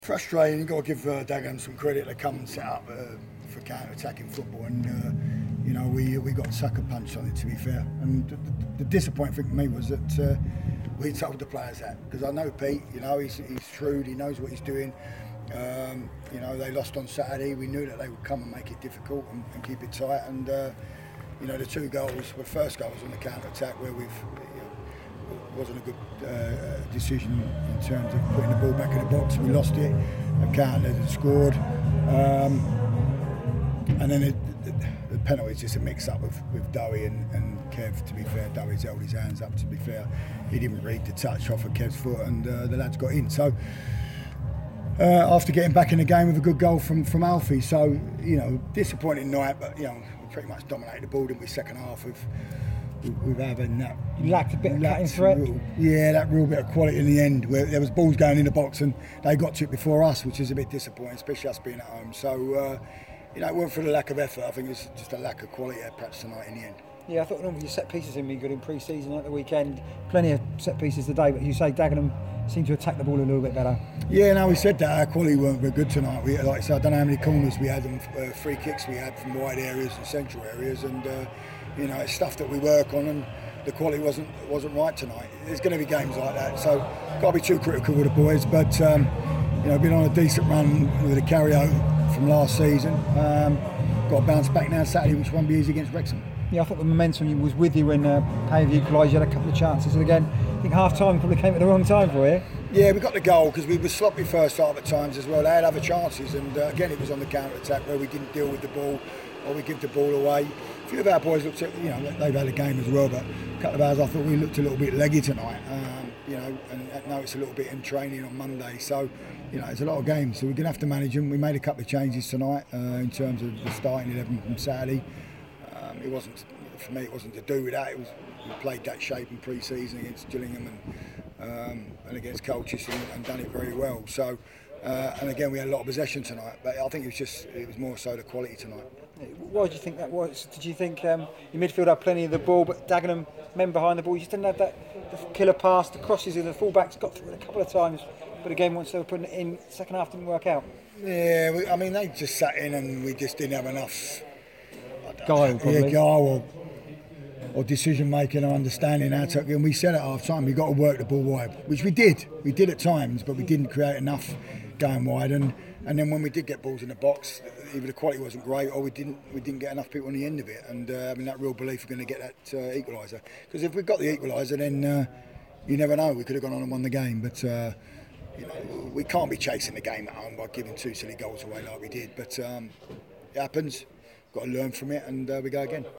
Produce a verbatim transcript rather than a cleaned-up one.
Frustrating. You've got to give uh, Dagenham some credit. They come and set up uh, for counter-attacking football, and uh, you know we we got sucker punched on it. To be fair, and the, the, the disappointing thing for me was that uh, we told the players that, because I know Pete. You know he's he's shrewd. He knows what he's doing. Um, you know they lost on Saturday. We knew that they would come and make it difficult and, and keep it tight. And uh, you know the two goals, the first goal was on the counter-attack where we've. You know, wasn't a good uh, decision in terms of putting the ball back in the box. We lost it. A counter had scored, um, and then it, the, the penalty is just a mix-up with, with Dowie and, and Kev. To be fair, Dowie's held his hands up. To be fair, he didn't read the touch off of Kev's foot, and uh, the lads got in. So uh, after getting back in the game with a good goal from from Alfie, so you know, disappointing night, but you know, we pretty much dominated the ball, didn't we? Second half with. With having that, you lacked a bit of cutting threat. Real, yeah, that real bit of quality in the end, where there was balls going in the box and they got to it before us, which is a bit disappointing, especially us being at home. So, uh, you know, it wasn't for the lack of effort. I think it was just a lack of quality perhaps tonight in the end. Yeah, I thought normally your set pieces had been good in pre-season at the weekend. Plenty of set pieces today, but you say Dagenham seemed to attack the ball a little bit better. Yeah, no, we said that our quality weren't very good tonight. We, like I said, I don't know how many corners we had and uh, free kicks we had from wide areas and central areas, and uh, you know, it's stuff that we work on, and the quality wasn't wasn't right tonight. There's going to be games like that, so got to be too critical with the boys. But um, you know, been on a decent run with a carryover from last season. Um, got to bounce back now Saturday, which won't be easy against Wrexham. Yeah, I thought the momentum was with you when uh, Pavey equalised. You had a couple of chances, and again, I think half time probably came at the wrong time for you. Yeah, we got the goal because we were sloppy first half at times as well. They had other chances, and uh, again, it was on the counter attack where we didn't deal with the ball, or we give the ball away. A few of our boys looked at, you know, they've had a game as well, but a couple of hours I thought we looked a little bit leggy tonight, um, you know, and now it's a little bit in training on Monday. So, you know, it's a lot of games, so we're going to have to manage them. We made a couple of changes tonight uh, in terms of the starting eleven from Saturday. Um, it wasn't, for me, it wasn't to do with that. It was, we played that shape in pre-season against Gillingham and um, and against Colchester and, and done it very well. So, uh, and again, we had a lot of possession tonight, but I think it was just, it was more so the quality tonight. Why do you think that was? Did you think um, your midfield had plenty of the ball, but Dagenham, men behind the ball, you just didn't have that the killer pass, the crosses of the fullbacks got through it a couple of times, but again, once they were putting it in, second half didn't work out. Yeah, we, I mean, they just sat in and we just didn't have enough guile, probably. Yeah, guile or, or decision making or understanding how to. And we said at half time, we got to work the ball wide, which we did. We did at times, but we didn't create enough going wide. And and then when we did get balls in the box, either the quality wasn't great or we didn't we didn't get enough people on the end of it. And uh, having that real belief we're going to get that uh, equaliser. Because if we got the equaliser, then uh, you never know. We could have gone on and won the game, but. Uh, You know, we can't be chasing the game at home by giving two silly goals away like we did. But um, it happens. Got to learn from it, and uh, we go again.